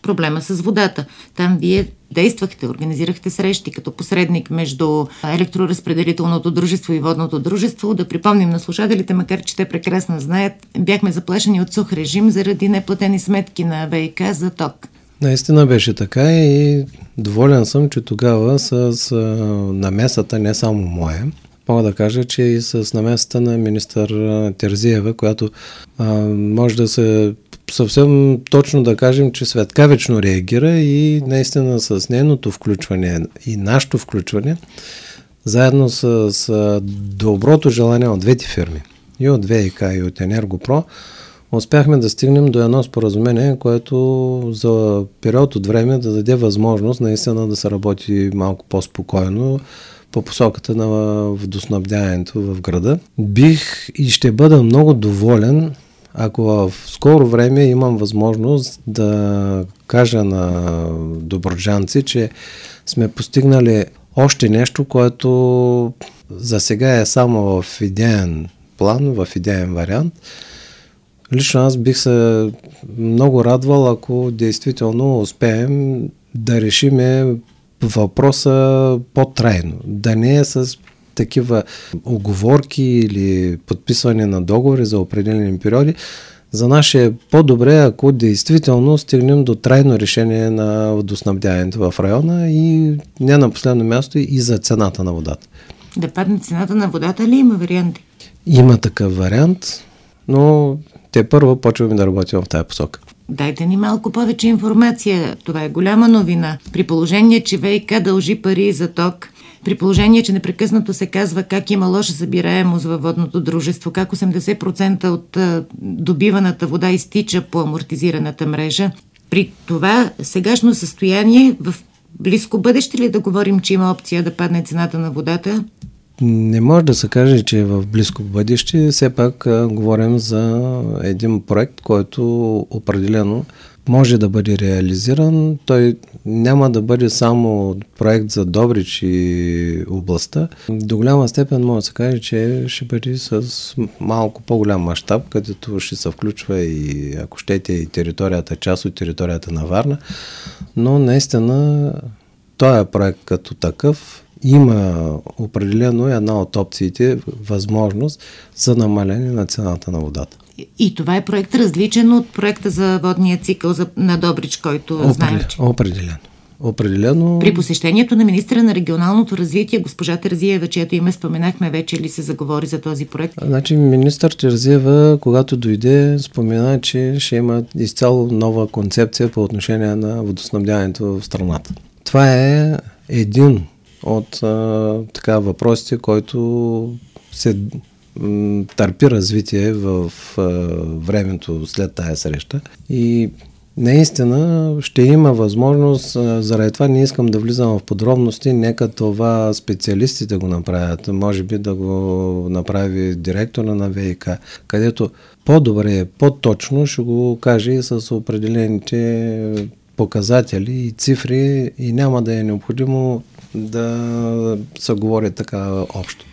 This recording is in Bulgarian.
проблема с водата. Там вие действахте, организирахте срещи като посредник между електроразпределителното дружество и водното дружество. Да припомним на слушателите, макар че те прекрасно знаят, бяхме заплашени от сух режим заради неплатени сметки на ВиК за ток. Наистина беше така и доволен съм, че тогава с намесата, не само моя, мога да кажа, че и с намесата на министър Терзиева, която може да се съвсем точно да кажем, че светкавично реагира и наистина с нейното включване и нашето включване, заедно с доброто желание от двете фирми, и от ВиК, и от Енергопро, успяхме да стигнем до едно споразумение, което за период от време да даде възможност наистина да се работи малко по-спокойно по посоката на водоснабдяването в града. Бих и ще бъда много доволен, ако в скоро време имам възможност да кажа на добруджанци, че сме постигнали още нещо, което за сега е само в идеен план, в идеен вариант. Лично аз бих се много радвал, ако действително успеем да решиме въпроса по-трайно. Да не е с такива уговорки или подписване на договори за определени периоди. За нас е по-добре, ако действително стигнем до трайно решение на водоснабдяването в района и не на последно място и за цената на водата. Да падне цената на водата ли има варианти? Има такъв вариант, но те първо почваме да работим в тази посока. Дайте ни малко повече информация. Това е голяма новина. При положение, че ВиК дължи пари за ток, при положение, че непрекъснато се казва как има лоша събираемост във водното дружество, как 80% от добиваната вода изтича по амортизираната мрежа. При това сегашно състояние, в близко бъдеще ли да говорим, че има опция да падне цената на водата? Не може да се каже, че в близко бъдеще. Все пак говорим за един проект, който определено може да бъде реализиран. Той няма да бъде само проект за Добрич и областта. До голяма степен може да се каже, че ще бъде с малко по-голям мащаб, където ще се включва и, ако щете, и територията, част от територията на Варна. Но наистина този проект като такъв има определено една от опциите, възможност за намаление на цената на водата. И това е проект различен от проекта за водния цикъл на Добрич, който знаем. Определено. При посещението на министра на регионалното развитие, госпожа Терзиева, чието име споменахме, вече ли се заговори за този проект? Значи министър Терзиева, когато дойде, спомена, че ще има изцяло нова концепция по отношение на водоснабдяването в страната. Това е един от въпросите, който се търпи развитие в времето след тая среща и наистина ще има възможност, заради това не искам да влизам в подробности, нека това специалистите го направят, може би да го направи директора на ВиК, където по-добре, по-точно ще го каже и с определените показатели и цифри и няма да е необходимо да се говори така общо.